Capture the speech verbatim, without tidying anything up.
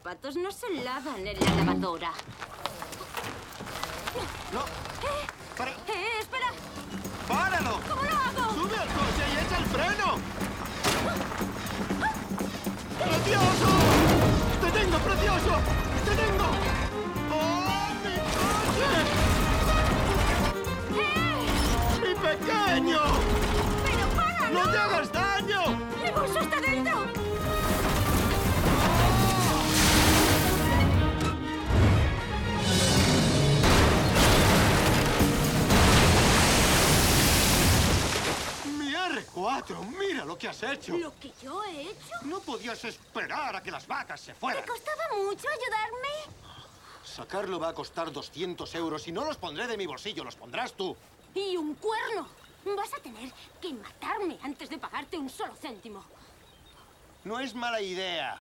zapatos no se lavan en la lavadora. ¡No! ¿Eh? ¡Para! ¡Eh, espera! ¡Páralo! ¿Cómo lo hago? ¡Sube al coche y echa el freno! ¡Precioso! ¡Te tengo, precioso! ¡Te tengo! ¡Oh, mi coche! ¡Eh! ¡Mi pequeño! ¡Pero páralo! ¡No te hagas daño! ¡Mi bolso está dentro! ¡Mi erre cuatro! ¡Mira lo que has hecho! ¿Lo que yo he hecho? No podías esperar a que las vacas se fueran. ¿Te costaba mucho ayudarme? Sacarlo va a costar doscientos euros y no los pondré de mi bolsillo, los pondrás tú. ¡Y un cuerno! Vas a tener que matarme antes de pagarte un solo céntimo. No es mala idea.